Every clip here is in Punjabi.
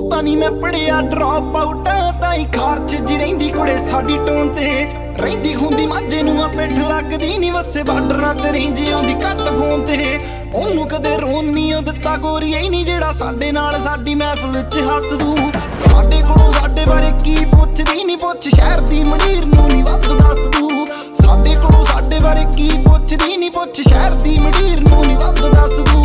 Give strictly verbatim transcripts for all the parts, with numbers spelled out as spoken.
ਬਹੁਤਾ ਨਹੀਂ ਮੈਂ ਪੜਿਆ ਡਰੌਪ ਆਊਟ ਤਾਈ ਖਾਰਚ ਜੀ ਰਹਿੰਦੀ ਕੁੜੇ ਸਾਡੀ ਟੋਨ ਤੇ ਰਹਿੰਦੀ ਹੁੰਦੀ ਮਾਝੇ ਨੂੰ ਆ ਪਿੱਠ ਲੱਗਦੀ ਨਹੀਂ ਵਸੇ ਬਾਰਡਰਾਂ ਤੇ ਰਹਿੰਦੀ ਆਉਂਦੀ ਘੱਟ ਫੋਨ ਤੇ ਉਹਨੂੰ ਕਦੇ ਰੋਣ ਨਹੀਂ ਉਹ ਦਿੱਤਾ ਗੋਰੀ ਇਹ ਨਹੀਂ ਜਿਹੜਾ ਸਾਡੇ ਨਾਲ ਸਾਡੀ ਮਹਿਫਲ ਵਿੱਚ ਹੱਸ ਦੂ ਸਾਡੇ ਕੋਲੋਂ ਸਾਡੇ ਬਾਰੇ ਕੀ ਪੁੱਛਦੀ ਨਹੀਂ ਪੁੱਛ ਸ਼ਹਿਰ ਦੀ ਮੰਡੀਰ ਨੂੰ ਨਹੀਂ ਵੱਧ ਦੱਸ ਦੂ ਸਾਡੇ ਕੋਲੋਂ ਸਾਡੇ ਬਾਰੇ ਕੀ ਪੁੱਛਦੀ ਨਹੀਂ ਪੁੱਛ ਸ਼ਹਿਰ ਦੀ ਮੰਡੀਰ ਨੂੰ ਨਹੀਂ ਵੱਧ ਦੱਸ ਦੂ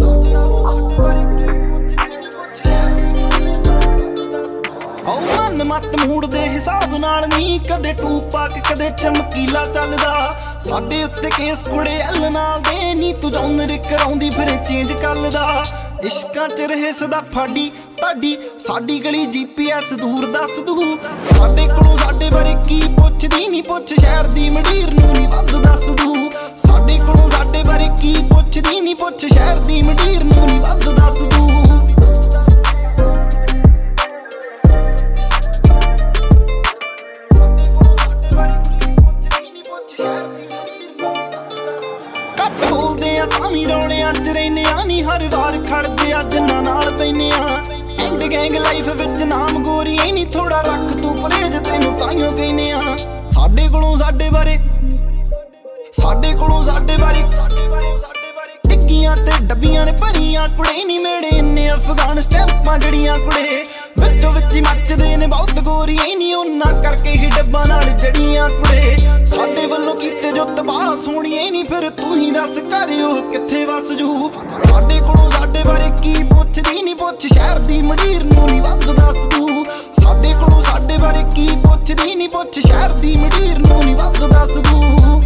ਆਉ ਮਨ ਮਤ ਮੂਡ ਦੇ ਹਿਸਾਬ ਨਾਲ ਨਹੀਂ ਕਦੇ ਟੂਪਾਕ ਕਦੇ ਚਮਕੀਲਾ ਚੱਲਦਾ ਸਾਡੇ ਉੱਤੇ ਕੇਸ ਕੁੜੇ ਐਲ ਨਾਲ ਦੇ ਨੀ ਤੂੰ ਜੌਨਰ ਕਰਾਉਂਦੀ ਫਿਰ ਚੇਂਜ ਕੱਲਦਾ ਇਸ਼ਕਾਂ ਚ ਰਹੇ ਸਦਾ ਫਾਡੀ ਤੁਹਾਡੀ ਸਾਡੀ ਗਲੀ ਜੀਪੀਐਸ ਦੂਰ ਦੱਸ ਦੂ ਸਾਡੇ ਕੋਲੋਂ ਸਾਡੇ ਬਾਰੇ ਕੀ ਪੁੱਛਦੀ ਨਹੀਂ ਪੁੱਛ ਸ਼ਹਿਰ ਦੀ ਮੰਡੀਰ ਨੂੰ ਨਹੀਂ ਵੱਧ ਦੱਸ ਦੂ ਸਾਡੇ ਕੋਲੋਂ ਸਾਡੇ ਬਾਰੇ ਕੀ ਪੁੱਛਦੀ ਨਹੀਂ ਪੁੱਛ ਸ਼ਹਿਰ ਦੀ ਮੰਡੀਰ ਨੂੰ ਨਹੀਂ ਵੱਧ ਦੱਸ ਦੂ ਬੋਲਦੇ ਆ ਤਾਂ ਵੀ ਰੌਲਿਆਂ ਚ ਰਹਿੰਦੇ ਆ ਨੀ ਹਰ ਵਾਰ ਖੜਦੇ ਆ ਜਿੰਨਾਂ ਨਾਲ ਪੈਨੇ ਆ ਐਂਡ ਗੈਂਗ ਲਾਈਫ ਵਿੱਚ ਨਾਮ ਗੋਰੀ ਐ ਨੀ ਥੋੜਾ ਰੱਖ ਤੂੰ ਪਰਹੇਜ ਤੈਨੂੰ ਤਾਈਓ ਕਹਿੰਦੇ ਆ ਸਾਡੇ ਕੋਲੋਂ ਸਾਡੇ ਬਾਰੇ ਸਾਡੇ ਕੋਲੋਂ ਸਾਡੇ ਬਾਰੇ ਟਿੱਕੀਆਂ ਤੇ ਡੱਬੀਆਂ ਨੇ ਭਰੀਆਂ ਕੁੜੇ ਨੀ ਮੇੜੇ ਇੰਨੇ ਅਫਗਾਨ ਸਟੈਂਪਾਂ ਜੜੀਆਂ ਕੁੜੇ ਵਿੱਚੋਂ ਵਿੱਚ ਮੱਚਦੇ ਨੇ ਬਹੁਤ ਗੋਰੀ ਐ ਨੀ ਉਹਨਾਂ ਕਰਕੇ ਹੀ ਡੱਬਾਂ ਨਾਲ ਜੜੀਆਂ ਕੁੜੇ ਸਾਡੇ ਵੱਲੋਂ ਕੀਤੇ ਜੋ ਤਬਾਹ ਸੋਹਣੀਏ ਨਹੀਂ ਫਿਰ ਤੂੰ ਹੀ ਦੱਸ ਘਰ ਉਹ ਕਿੱਥੇ ਵਸ ਜੂ ਸਾਡੇ ਕੋਲੋਂ ਸਾਡੇ ਬਾਰੇ ਕੀ ਪੁੱਛਦੀ ਨਹੀਂ ਪੁੱਛ ਸ਼ਹਿਰ ਦੀ ਮੰਡੀਰ ਨੂੰ ਨਹੀਂ ਵੱਧ ਦੱਸ ਦੂ ਸਾਡੇ ਕੋਲੋਂ ਸਾਡੇ ਬਾਰੇ ਕੀ ਪੁੱਛਦੀ ਨਹੀਂ ਪੁੱਛ ਸ਼ਹਿਰ ਦੀ ਮੰਡੀਰ ਨੂੰ ਨਹੀਂ ਵੱਧ ਦੱਸ ਦੂ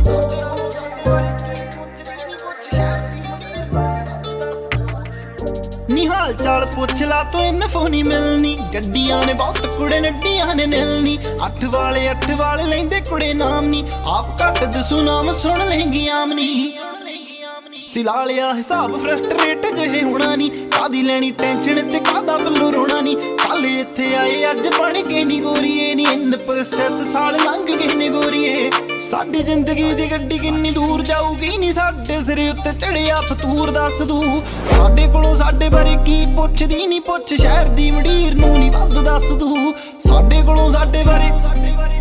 ਨੀ ਹਾਲ ਚਾਲ ਪੁੱਛ ਲਾ ਤੂੰ ਇਨਫੋ ਨਹੀਂ ਮਿਲਣੀ ਗੱਡੀਆਂ ਨੇ ਬਹੁਤ ਕੁੜੇ ਨੱਡੀਆਂ ਨੇ ਨਿਲਣੀ ਅੱਠ ਵਾਲੇ ਅੱਠ ਵਾਲੇ ਲੈਂਦੇ ਕੁੜੇ ਨਾਮ ਨੀ ਆਪ ਘੱਟ ਦਸੂ ਨਾਮ ਸੁਣ ਲੈਂਗੀ ਆਮਨੀ ਸਿਲਾ ਲਿਆ ਹਿਸਾਬ ਫਰਸਟਰੇਟ ਜਿਹੇ ਹੋਣਾ ਨੀ ਕਾਦੀ ਲੈਣੀ ਟੈਨਸ਼ਨ ਤੇ ਕਾਦਾ ਵੱਲੋਂ ਰੋਣਾ ਨੀ ਕੱਲ ਇੱਥੇ ਆਏ ਅੱਜ ਬਣ ਕੇ ਨੀ ਗੋਰੀਏ ਨੀ ਇਨ ਪ੍ਰੋਸੈਸ ਸਾਲ ਲੰਘ ਗਏ ਨੇ ਗੋਰੀਏ ਸਾਡੀ ਜ਼ਿੰਦਗੀ ਦੀ ਗੱਡੀ ਕਿੰਨੀ ਦੂਰ ਜਾਊਗੀ ਨੀ ਸਾਡੇ ਸਿਰੇ ਉੱਤੇ ਚੜਿਆ ਫਤੂਰ ਦੱਸ ਦੂ ਸਾਡੇ ਕੋਲੋਂ ਸਾਡੇ ਬਾਰੇ ਕੀ ਪੁੱਛਦੀ ਨੀ ਪੁੱਛ ਸ਼ਹਿਰ ਦੀ ਮੰਡੀਰ ਨੂੰ ਨੀ ਵੱਧ ਦੱਸ ਦੂ ਸਾਡੇ ਕੋਲੋਂ ਸਾਡੇ ਬਾਰੇ